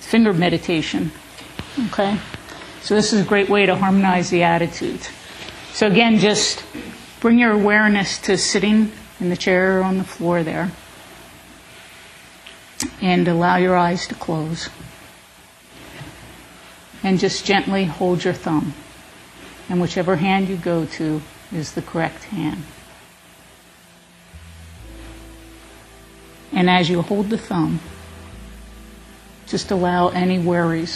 finger meditation. Okay? So this is a great way to harmonize the attitudes. So again, just bring your awareness to sitting in the chair or on the floor there. And allow your eyes to close. And just gently hold your thumb. And whichever hand you go to is the correct hand. And as you hold the thumb, just allow any worries,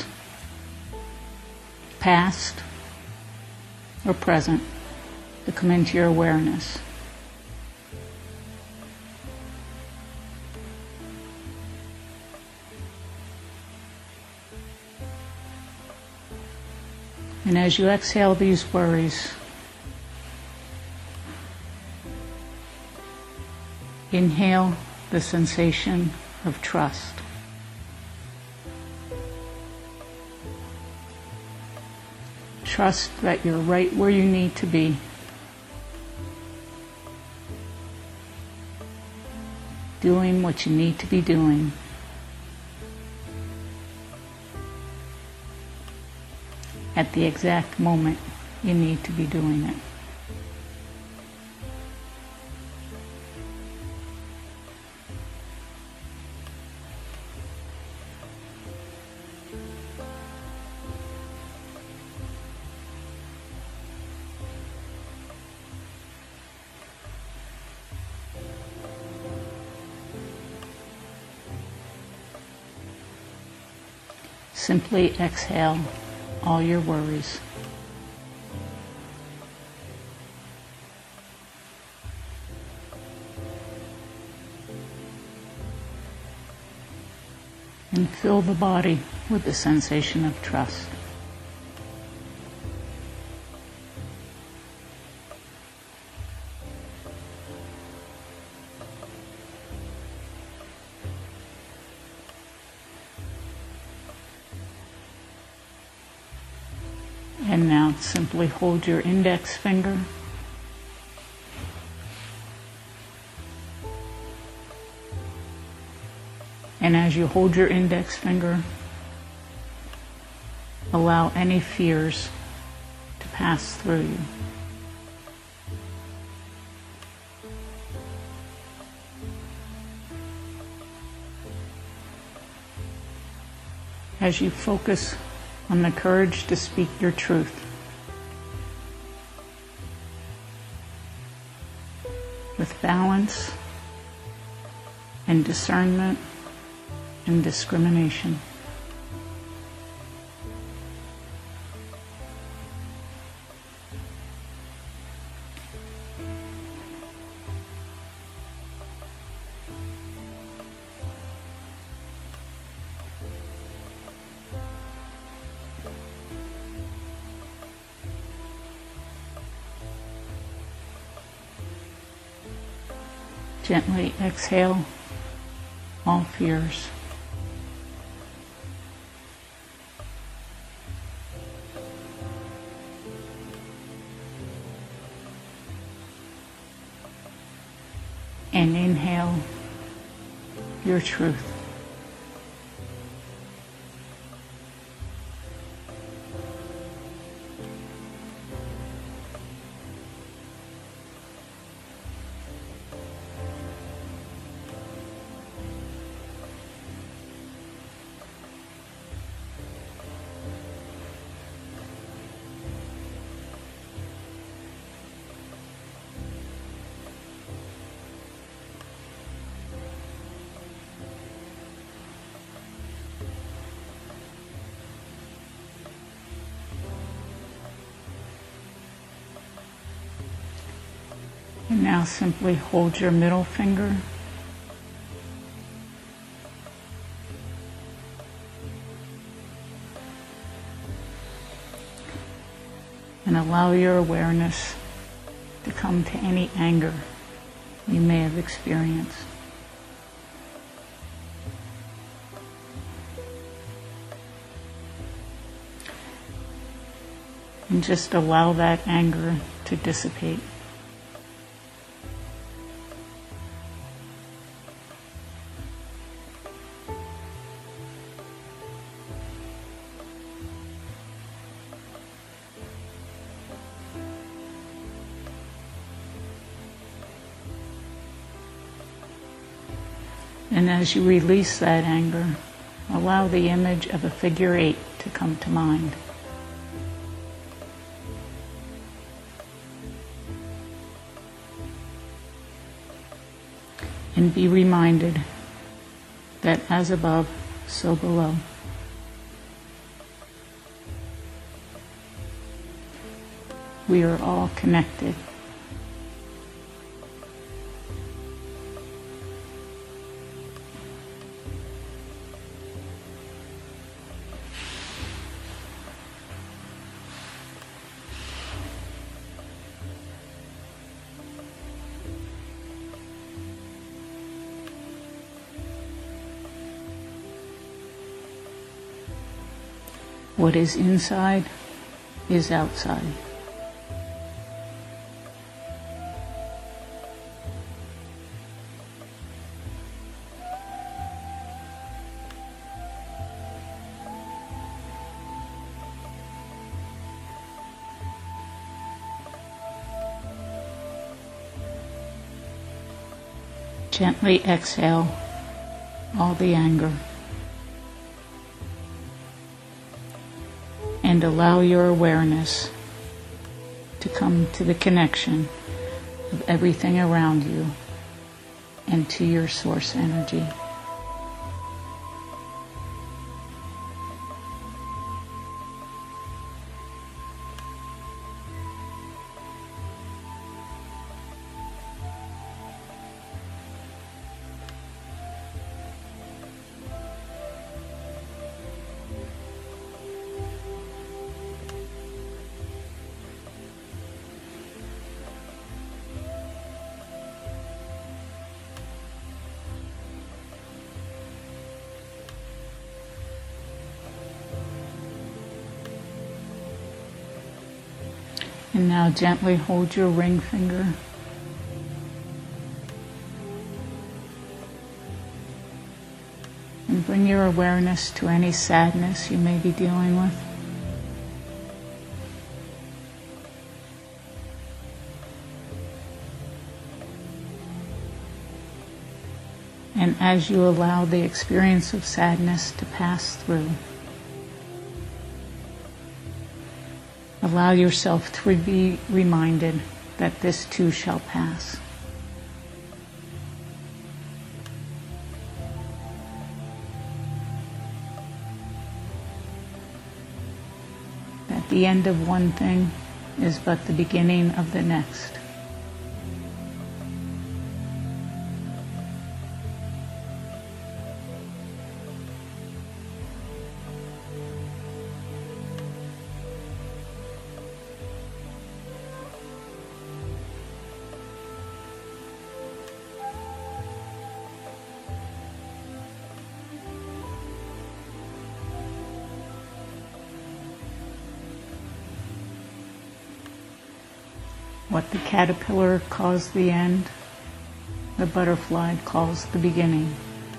past or present, to come into your awareness. And as you exhale these worries, inhale the sensation of trust. Trust that you're right where you need to be. Doing what you need to be doing. At the exact moment you need to be doing it. Simply exhale all your worries. And fill the body with the sensation of trust. And now simply hold your index finger and as you hold your index finger, allow any fears to pass through you. As you focus on the courage to speak your truth with balance and discernment and discrimination. Gently exhale all fears. And inhale your truth. And now simply hold your middle finger and allow your awareness to come to any anger you may have experienced. And just allow that anger to dissipate. And as you release that anger, allow the image of a figure 8 to come to mind. And be reminded that as above, so below. We are all connected. What is inside is outside. Gently exhale all the anger. And allow your awareness to come to the connection of everything around you and to your source energy. And now gently hold your ring finger. And bring your awareness to any sadness you may be dealing with. And as you allow the experience of sadness to pass through, allow yourself to be reminded that this too shall pass. That the end of one thing is but the beginning of the next. What the caterpillar calls the end, the butterfly calls the beginning.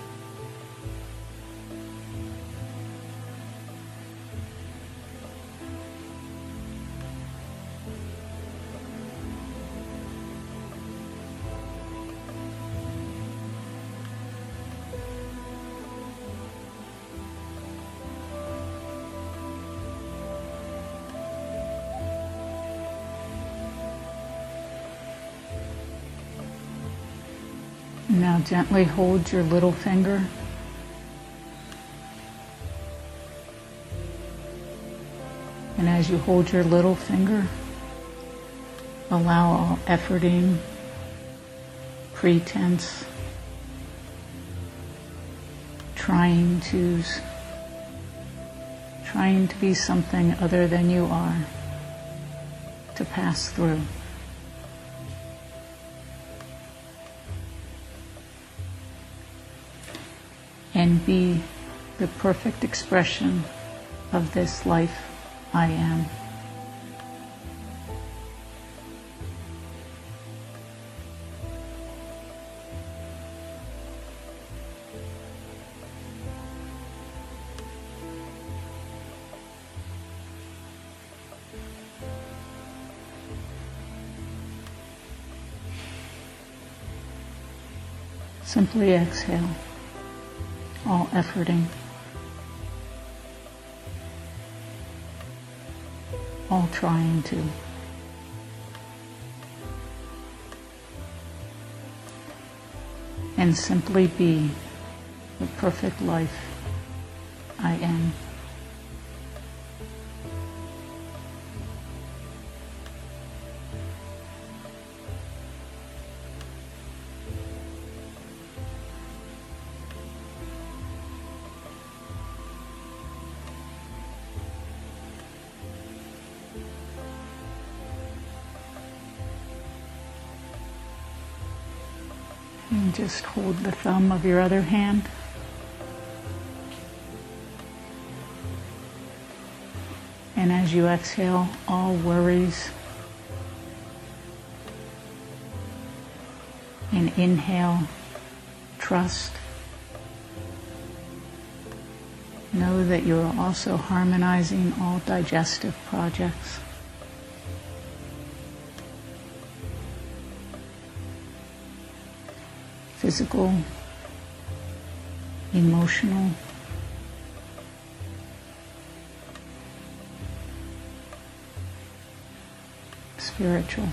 Now gently hold your little finger. And as you hold your little finger, allow all efforting, pretense, trying to be something other than you are, to pass through. And be the perfect expression of this life I am. Simply exhale. all efforting, all trying to. And simply be the perfect life I am. And just hold the thumb of your other hand. And as you exhale, all worries. And inhale, trust. Know that you are also harmonizing all digestive projects. Physical, emotional, spiritual.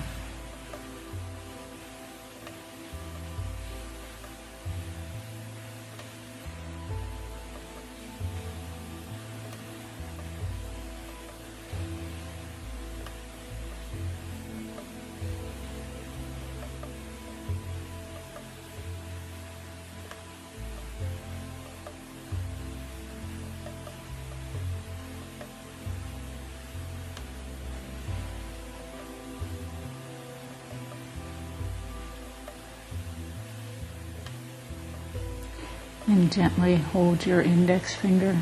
And gently hold your index finger.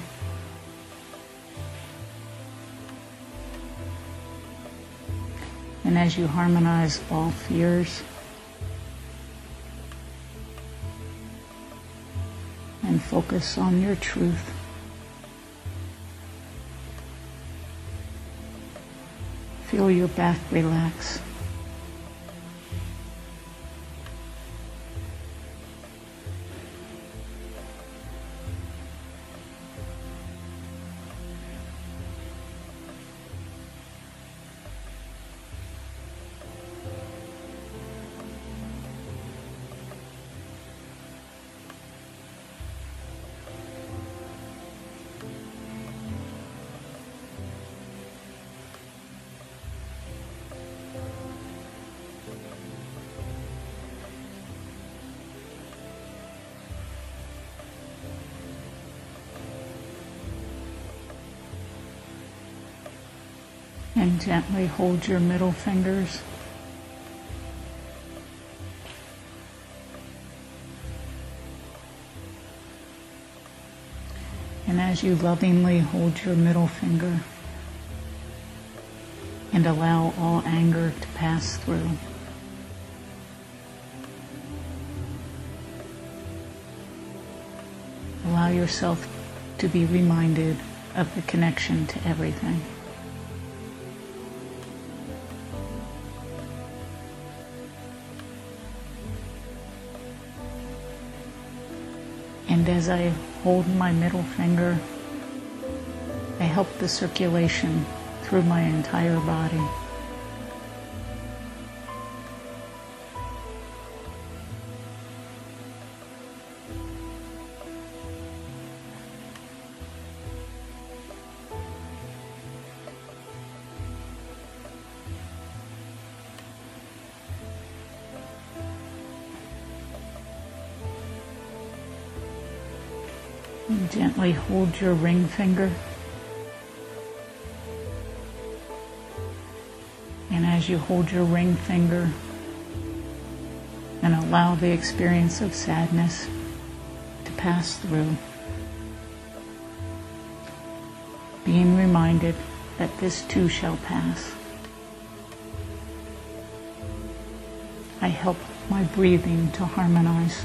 And as you harmonize all fears and focus on your truth, feel your back relax. And gently hold your middle fingers. And as you lovingly hold your middle finger and allow all anger to pass through, allow yourself to be reminded of the connection to everything. And as I hold my middle finger, I help the circulation through my entire body. And gently hold your ring finger. And as you hold your ring finger and allow the experience of sadness to pass through, being reminded that this too shall pass, I help my breathing to harmonize.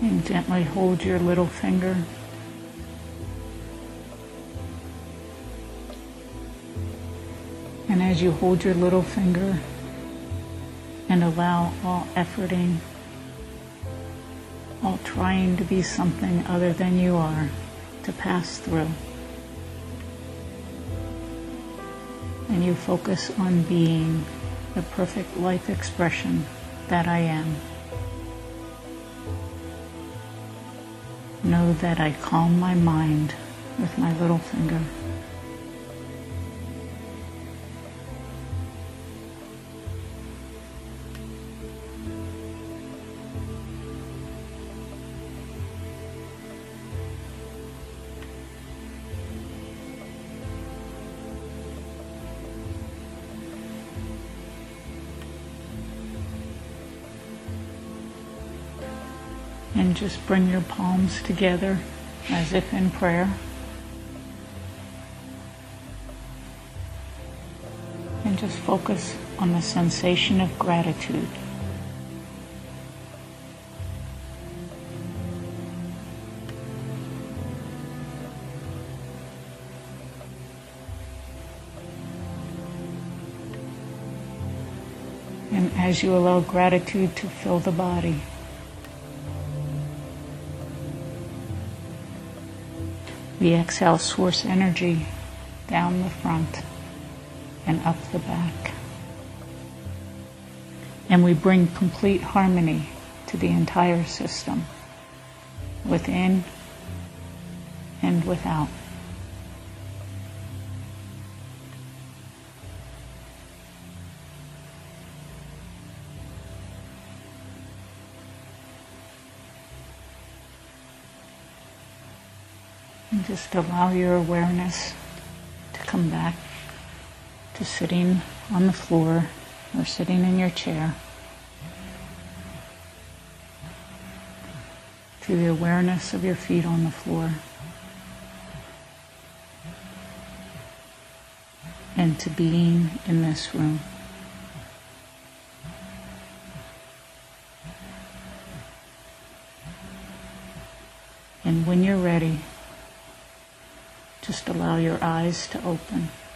And gently hold your little finger. And as you hold your little finger and allow all efforting, all trying to be something other than you are, to pass through. And you focus on being the perfect life expression that I am. Know that I calm my mind with my little finger. And just bring your palms together as if in prayer. And just focus on the sensation of gratitude. And as you allow gratitude to fill the body, we exhale source energy down the front and up the back. And we bring complete harmony to the entire system, within and without. And just allow your awareness to come back to sitting on the floor or sitting in your chair, to the awareness of your feet on the floor, and to being in this room. And when you're ready, just allow your eyes to open.